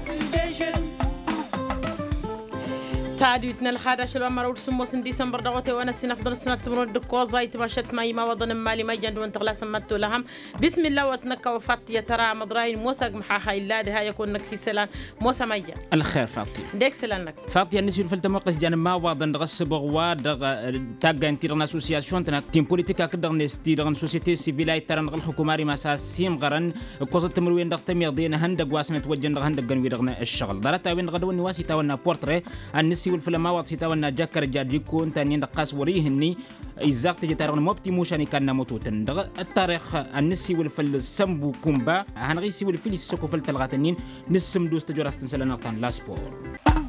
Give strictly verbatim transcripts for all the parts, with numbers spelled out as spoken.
تاديتنا الحادش الأمر ورسم وسن ديسمبر دغوتي وانا السنة فضل السنة تمرون دكو زايت ماشت ماي ما وضن مالي ما جند وانت غلا سمتو لهم بسم الله وتنكا وفات يا ترى مضراين موسى محاها إلا ده يكونك في سلام موسى ما يجا الخير فاطي ديك سلامك فاطي الناس في التموقس جان ما وضن غس بغوا دغ تاغ انترنا اسوسياسيون تنا تيم بوليتيكا كدغ نستي دغ سوسيتي سيفيلاي ترن غل حكوماري ما سيم غرن كوزت تمروين دغ تمير دينا هندق واسنه توجن دغ هندق غن ويدغنا الشغل دارتا وين غدون واسي تاونا بورتري النسي والفيلم وقت سيتاونا جاكر جاجيكون تاني نقاس وريهني إزاق تجي تارون موبتي موشاني كان موتوتن دغ التاريخ النسي والفل سمبو كومبا هنغيسي والفيل سوكو فل تلغاتنين نسم دوست جوراستن سلنا كان لاسبور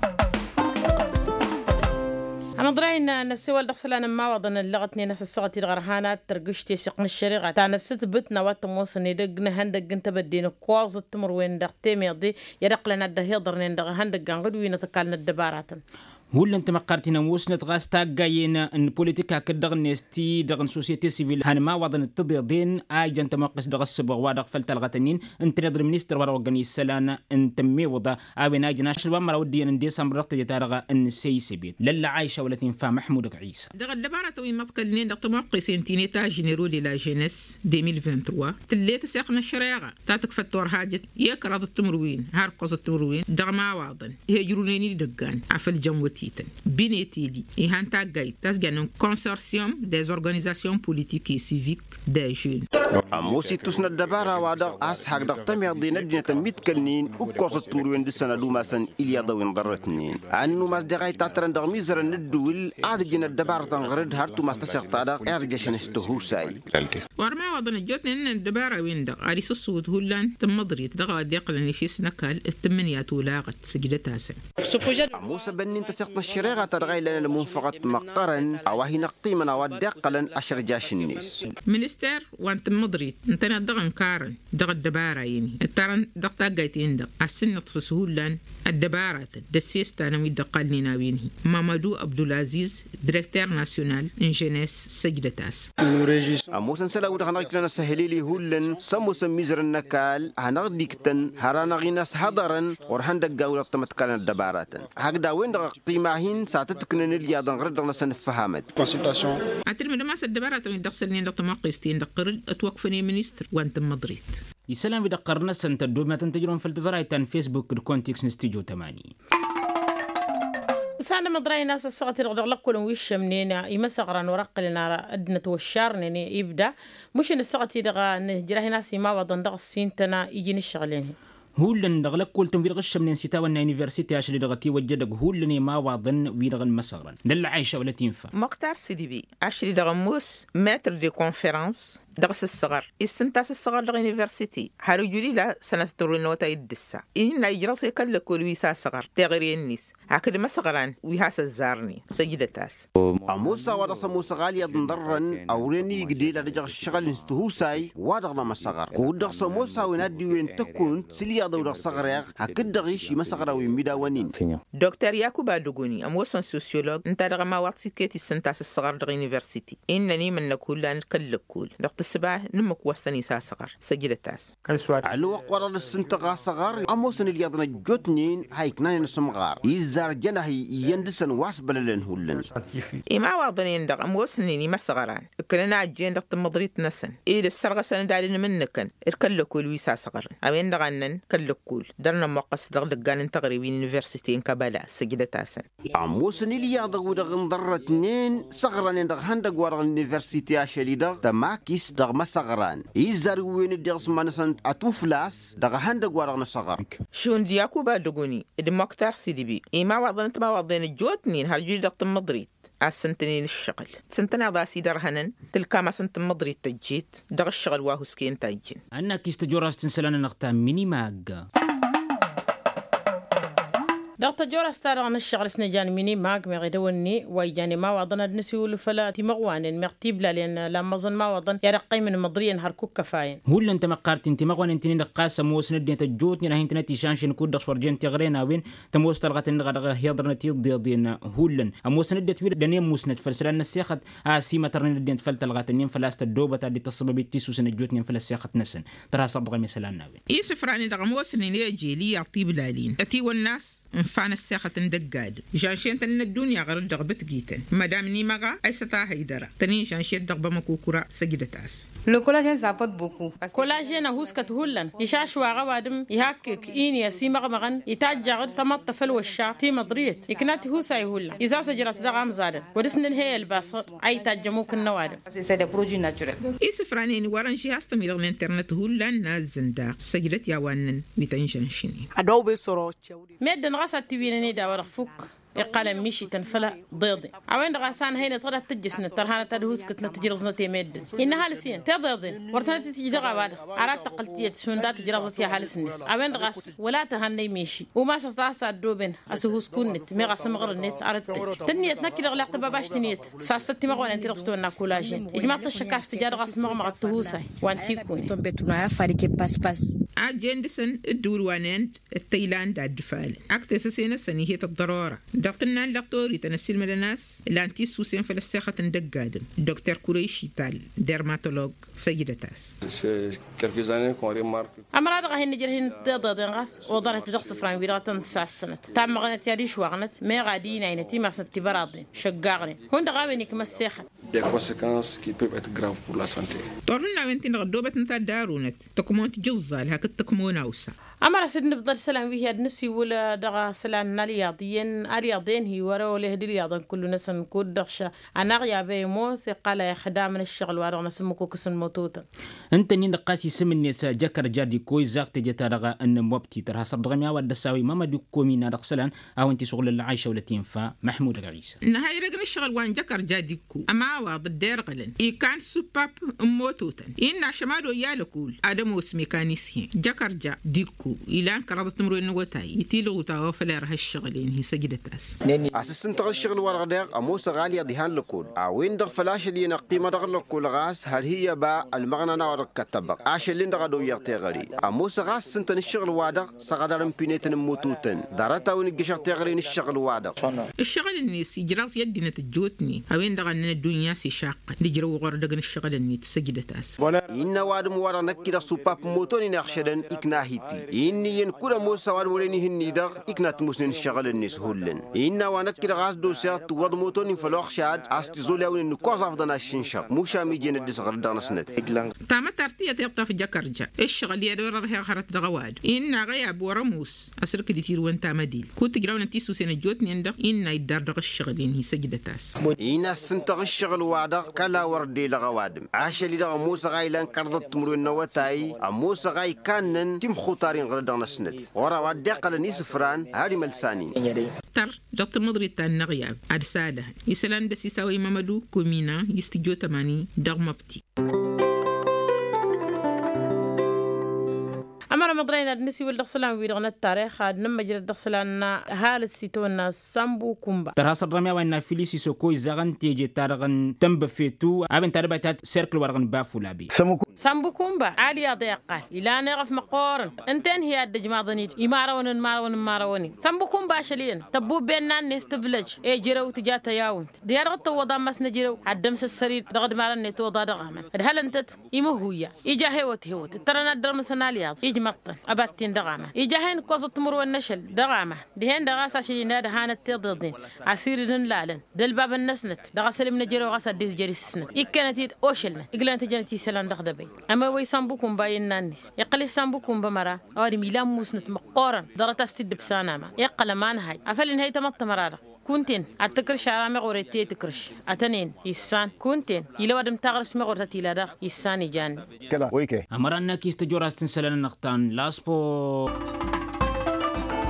أنا درينا نسوي الدخسلان ما وضن اللغتني ناس الصغتي الغرهانات ترقشتي سقن الشريعة تانا ست بتنا واتموسني دقنا هندق انت بدين كواز التمر وين دقتي ميضي يدق لنا الدهيضر ندغ هندق عن غدوين تكالنا الدبارات هول انت مقارتنا وسنة غاستا جايين ان بوليتيكا كدغ نستي دغن سوسيتي سيفيل هان ما وضن التضيضين اي انت موقس دغ السبغ وادغ فلت الغتنين انت نظر منيستر ورا وغني السلان انت ميوضا او ناجي ناشل ومر ودي ان ديسمبر رقت جتارغ ان سيسبيت للا عايشه ولا تنفع محمود عيسى دغ الدبارات وين مفقلنين دغ موقس انتيني تا جينيرو دي لا جينيس ألفين وعشرين وثلاثة تليت ساقنا الشريعه تاتك فتور حاجه يكرض التمروين هار قص التمروين دغ ما وضن هجروني دغان عفل جموتيتن Binetili et Hanta Gay, un consortium des organisations politiques et civiques des jeunes. Amosi tusna dabara wada as hak da tamir dina dina tamit kalnin u kosa turwen di sana duma san ilya da win daratnin annu mas de gay tatran da mizra nedul adjina dabar tan gred hartu mas tasaqta da ergeshan istuhusay warma wadana jotnin dabara winda ari sud hulan tamadrit da gad yaqlan fi snakal الثمانيات ولاغت سجدتها amosa benin tasaqta الشريعة ترغي لنا المنفقة مقرن أو هي نقطيمنا ودقلا أشر جاش الناس منستر وانت مضريت انتنا دغن كارن دغ الدبارة يني الترن دغتا قايتين دغ السن نطفسهول لان الدبارة دسيستا نوي دقالني ناوينه مامادو عبد العزيز ديريكتور ناسيونال انجينيس سجدتاس أموسن سلاو دغ نغتنا سهليلي هولن سمو سميزر النكال هنغديكتن هرانا غيناس حضرن ورهن دقاو لقتمتكالن الدبارة هكذا وين دغ قيماهين ساعتتكن اللي أيضا غير دغنا سنفهمت أترمي لما سدبارة دغسلني دغ تمقيستين دقرل أتوقفني منيستر وانت مضريت يسلام بدقرنا سنت الدوما تنتجرون في التزرايتان فيسبوك الكونتكس نستيجو تماني سانا مضراي ناس الصغتي رغد لكلهم وش منين يمسغران ورق لنا أدنة والشارن يبدأ مش إن الصغتي دغا نجراه ناسي ما وضن دغ السينتنا يجين الشغلين هولن دغلق قلتم في غش من سيتا ونا يونيفرسيتي عشان دغتي وجدك هولني ما واضن ويدغن مسغرن دل عايشه ولا تنفع مقتار سيدي بي عشري دغموس ماتر دي كونفرنس دغس الصغر استنتاس الصغر دغ يونيفرسيتي هارجولي لا سنه ترنوتا يدسا ان لا يجرسي كل كل ويسا صغر تغري الناس هكذا مسغران ويهاس الزارني سجدتاس اموسا ودا سموسا غالي ضرن اوريني جديد دغ الشغل استهوساي ودغنا مسغر كودغ سموسا ونادي وين تكون سليا دور صغريغ هكذا غيش مسغراوي ميداونين دكتور ياكوب ادوغوني اموسن سوسيولوج انت دغ ما وقت سكيتي سنتاس الصغر دغ يونيفرسيتي انني من كل ان كل كل دغ السبع نمك وسني صغر سجلتاس علو قرر السنتغا صغر اموسن اللي يضنا جوتنين هايكنا نسمغار يزار جنهي يندسن واسبللن هولن اي ما واضنين دغ اموسني ما صغران كلنا جين دغ مضريت نسن اي السرغه سن دارين منكن الكل كل ويسا صغر اوين دغنن كل درنا مقص دغ دغان تقريبا يونيفرسيتي ان كابالا سجدتاسن اموسن اللي يضغ دغ ضرتنين صغران دغ هندغ ورغ يونيفرسيتي اشلي دغ تماكيس دغ ما صغران يزار وين دغ سمانسن اتوفلاس دغ هندغ ورغ نصغر شون دياكو بادغوني دمكتار سي بي اي ما وضنت ما وضين جوتنين هرجي دغ مضريت السنتين الشغل سنتنا ضاسي درهنن تلك ما سنت مضري تجيت دغ الشغل واهو سكين تاجين أنا كيستجوراس تنسلنا نغتا ميني ماغ دغت جورا ستار عن الشغل سنجان ميني ماك مغيدوني ويجاني ما وضنا النسي والفلا تمغوان مغتيب لان لما ظن ما وضن يرقي من مضريا هركوك كفاين هو اللي انت مقارت انت مغوان انت نقاس موس ندي تجوت ني انت نتي شانش نكود فرجين تغرينا وين تموس تلغت نغا يضر نتي ضيضين هولن اموس ندي توير دنيا موسند فلسلان السيخت اسي مترن ندي فلت لغات نين فلاست الدوبه تاع تصبب تيسو سنجوت نين فلسيخت نسن ترى صدق مثلا ناوي يسفراني دغموس ني جيلي يعطي بلالين اتي والناس انفعنا السيخت ندقاد جانشين تن الدنيا غير دغبت جيتن مدام ني مغا اي ستا هيدرا تنين جانشين دغبه مكوكورا سجدتاس لو كولاجين زابط بوكو كولاجين هوسكت هولن يشاشوا غوادم يهكك إين يسي مغمغن يتاجع تمط فلوشا تي مضريت يكنات هوساي هولن إذا سجرت دغام زادن ودسن هي الباصر أي تاجموك النوادم سي دي برودوي ناتوريل يسفراني ورانشي هاستمي دغ الانترنت هولن ناس زندا سجدت يا وانن ميتنشنشني ادو بيسورو ميدن غاسات تبينني دا ورخفوك يقال مشي تنفلا ضيضي عوين غاسان هينا طلعت تجسنا ترهانا تدهوس كتنا تجرزنتي ميد إنها لسين تضيضي ورتنا تجي دغا بعد عرات تقلتية سوندات تجرزتي هالسنس عوين غاس ولا تهني مشي وما ستاسا دوبن اسهوس كونت ميغا سمغر النت عرت تنيت نكي دغ لاقت باباش تنيت ساستي مغون انت رغستونا كولاجين اجماعة الشكاس تجار غاس مغمغ تهوساي وانتي كوني تومبتونا فاريكي باس باس اجندسن الدور وانند التايلاند الدفال اكتس سينا سنيه الضروره دقتنا الدكتور يتنسل من الناس لانتي سوسين فلسخة دقادن دكتور كوريشي تال ديرماتولوج سيدتاس أمر هذا هن جرهن ضد غاس وضرت تدخس فران ويراتن ساسنة تام غنت يدي شواغنت ما غادين عينتي ما سنتي برادين شجعني هون دغابنك مسخة des conséquences qui peuvent être graves pour la santé. طورنا وانتي نغدوبت نتا دارونت تكمونت جزال هاك تكمونا وسا أمر سيدنا بدل سلام ويا النسي ولا دغا سلام رياضيين رياضيين هي ورا ولا هدي رياضا كل ناس نكون دخشة أنا غيابي موس قال يا خدام من الشغل ورا نسمكو كسن موتوتا انت نين قاسي سم الناس جكر جادي كوي زاق تجتا رغا ان موبتي ترها صدق ميا ود ساوي ماما دو كومينا دخسلان او انت شغل العايشه ولا تنفع محمود العيسى نهاي رغن الشغل وان جكر جاديكو اما واض الدير غلن اي كان سوباب موتوتا ان شمادو يالكول ادم وسميكانيسي جكر جا ديكو الى كرضت تمرو نوتاي يتيلو تا فلر هالشغلين هي سجدتاس اساسن تغ الشغل ورا دير اموس غاليه دهان لكول اوين دغ فلاش اللي نقيمه دغ لكول غاس هل هي با المغنى ورا كتبق عاش اللي دغ دو يغتغري اموس غاس سنتن الشغل وادغ سغدرن بينيتن موتوتن دارتا ونجش تغرين الشغل وادغ الشغل الناس يجراس يدنا تجوتني اوين دغ ان الدنيا سي شاق نجرو غور دغ الشغل الني سجدتاس ان وادم ورا نكيدا سوباب موتوني نخشدن اكناهيتي إني ينكر موسى والوليني هني دغ إكنات مسنين الشغل الناس هولن إنا ونكر غاز دوسيات وض موتوني فلوخ شاد أستزولي أون نكوز أفضل الشنشق موشا ميجين الدس غردان نسنت تام ترتيه تيقطع في جكرجا الشغل يدور راه خرت دغواد إن غياب ورموس أسرك ديتير وانت مديل كنت جراون تيسو سنة جوتني عندك إن يدار دغ الشغلين هي سجدتاس إنا سنتغ الشغل وادغ كلا وردي لغوادم عاش اللي دغ موسى غايلان كرضت تمرو النواتاي موسى غاي كانن تم خطارين غردان نسنت ورا ودقل نيس فران هاري ملساني تر دكتور مدري تان غياب ارساله يسلان دس يساوي مامدو كومينا يستجو تماني دغمبتي أمر مدرينا النسي والدخسلان ويرغنا التاريخ هاد نما جرى الدخسلان هالسيتونا سامبو كومبا ترى صدرمي وإن فيليسي سوكوي زغن تيجي تارغن تنبفيتو أبن تربيتات سيركل ورغن بافو لابي سامبو كومبا عالي ضيقة إلا نغف مقورن انتين هي الدجمع ضنيت يمارون مارون ماروني سامبو كومبا شلين تبو بيننا نستبلج اي جرو تجاتا ياونت ديار غطو وضا مسنا جرو عدمس السرير دغد مارن نتو ضا دغامن هل انتت يمو هويا يجا هيوت هيوت ترى ندر مسناليات مقطن أبتين دغامة يجاهن قصة مر والنشل دغامة دهين دغاسة شيء نادى هانت تضدين عسير دن لالن دل باب النسنت دغسل من جرو غسل ديس جريسنت إكنتي أوشلنا إقلان تجنتي سلان دغدبي أما ويسامبوكم باين ناني يقل سامبوكم بمرا أو ميلان موسنت مقارن درت استد بسانامة يقل ما نهاي أفل هي تمط مرارة كنتين أتكرش عرامي غورتي تكرش أتنين يسان كنتين يلو أدم تغرس مغورتي لا دغ يساني جان كلا ويكي أمرنا كيس تجورا استنسلنا نقطان لاسبو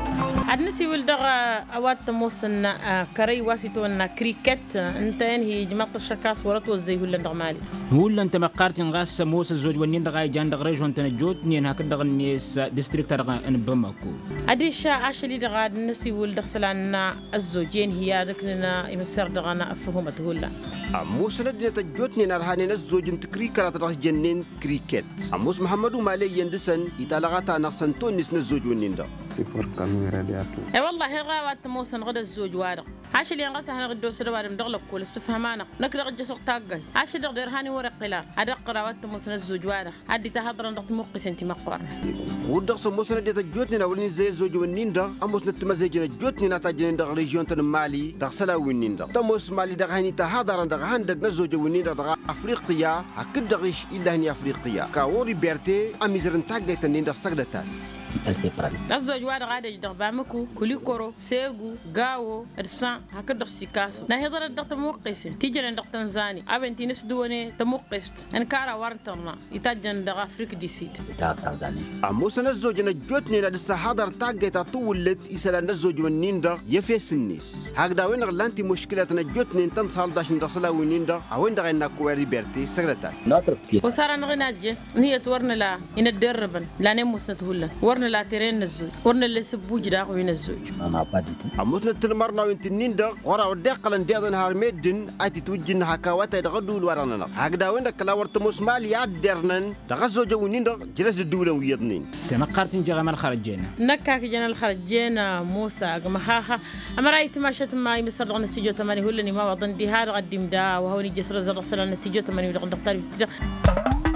النسي ولدغ أوات موسنا كري واسيتونا كريكت أنت هي جماعة الشكاس ورطو زي هو اللي مالي هو اللي أنت مقارتين غاس موسى الزوج ونين دغاي جان دغ ريجون تنجوت نين هكذا الناس ديستريكت دغ ان بمكو أديش عاشلي دغ النسي ولدغ سلان الزوجين هي ذكرنا يمسر دغنا أفهمت هولا موسى ندنا تجوتني نرهاني الزوج كريكرات راس جنين كريكت أموس محمد مالي يندسن يتلغتا نقصنتون نس الزوج ونين دا سيفر كانوا رادياتو اي والله غاوات موسى نغد الزوج وارق عاش اللي ينقص هنا غدو سدوار مدغلق كل السفهمانه نكرق جسق تاقي عاش دغ هاني ورق قلا ادق قراوات موسى الزوج وارق ادي تهضر نقط مقس انت مقورنا ودق موسى ندي تجوتني نولني زي الزوج ونين دا أموس نتمزجنا جوتني نتاجن دغ ريجيون تن مالي دغ سلا ونين دا تموس مالي دغ هاني تهضر دغ هندق نزوج ونين دغ افريقيا هكذا دغش الا هني افريقيا كاوري بيرتي اميزرن تاقي تنين دغ سقدتاس الزوج وارق عادي دغ بامكو كولي كورو سيغو غاو ارسان هكذا سيكاسو نا هضر دغ تموقس تيجن دغ تنزاني ابنتي نسدوني تموقست ان كارا وارنترنا يتاجن دغ افريقيا دي سيد ستار تنزانيا اموس نزوج نجوتني لسه حاضر تاقي تطولت يسلا نزوج ونين دغ يفيس النيس هكذا وين غلانتي مشكله نجوتني تنصال داش ندخلا ونين دغ وين دغ انك ويري بيرتي سكرتات وصار نغناجي هي تورنا لا يندربن لا نموس نتهلا ورنا لا ترين الزوج ورنا اللي سبوج داخ وين الزوج انا بادي أموس نتلمرنا وينتنين دا ورا ودقلا ديادن هارميدن أتي توجين هكاواتا يدغدول ورانا هكذا وين دك لا ورتموس مالي يادرنن دغزو جوينين دا جلس الدولة ويضنين تما قارتين جا من خرجينا نكاك جنا الخرجينا موسى أجمعها أما رأيت ما شت ما يمسر نستيجو تماني هو اللي ما وضن دي هذا قديم دا وهو نجس رزق رسل نستيجو تماني ولقد دكتور